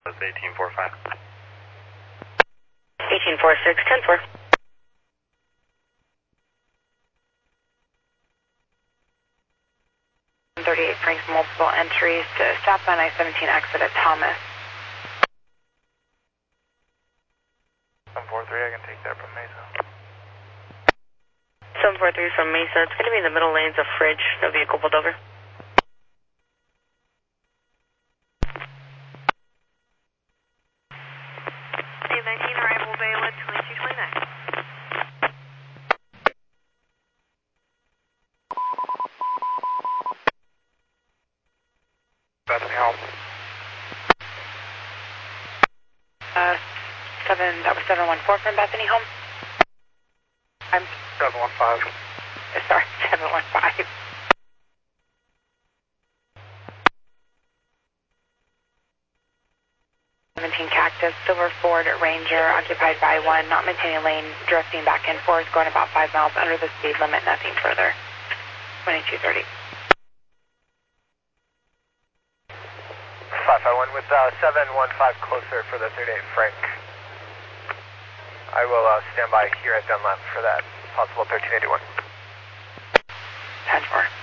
That's 1845. 1846, 10-4. 38 Franks, multiple entries to southbound I-17 exit at Thomas. 743, I can take that from Mesa. 743 from Mesa. It's going to be in the middle lanes of Fridge. No vehicle pulled over. A19 arrival Baywood 2229. Bethany Home. That was 714 from Bethany Home. I'm 715. sorry, 715. Cactus, Silver Ford Ranger, occupied by one, not maintaining lane, drifting back and forth, going about 5 miles under the speed limit, nothing further. 2230. 551 with 715 closer for the 38 Frank. I will stand by here at Dunlap for that possible 1381. 10-4.